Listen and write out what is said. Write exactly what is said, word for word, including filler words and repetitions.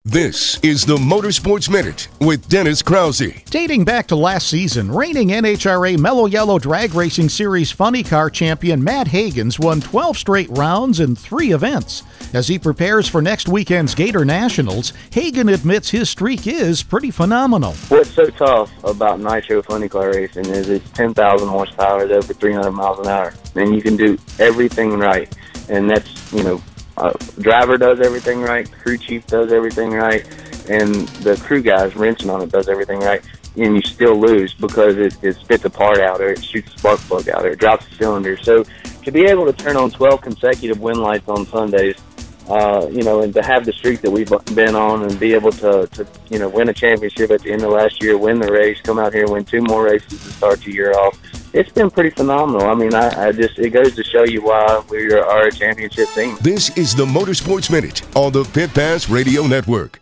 This is the Motorsports Minute with Dennis Krause. Dating back to last season, reigning N H R A Mellow Yellow Drag Racing Series Funny Car champion Matt Hagens won twelve straight rounds in three events. As he prepares for next weekend's Gator Nationals, Hagen admits his streak is pretty phenomenal. What's so tough about Nitro Funny Car racing is it's ten thousand horsepower at over three hundred miles an hour, and you can do everything right. And that's, you know, Uh, driver does everything right, crew chief does everything right, and the crew guys wrenching on it does everything right, and you still lose because it, it spits a part out, or it shoots a spark plug out, or it drops a cylinder. So to be able to turn on twelve consecutive win lights on Sundays, uh, you know, and to have the streak that we've been on and be able to, to, you know, win a championship at the end of last year, win the race, come out here and win two more races to start the year off, it's been pretty phenomenal. I mean, I, I just, it goes to show you why we are a championship team. This is the Motorsports Minute on the Pit Pass Radio Network.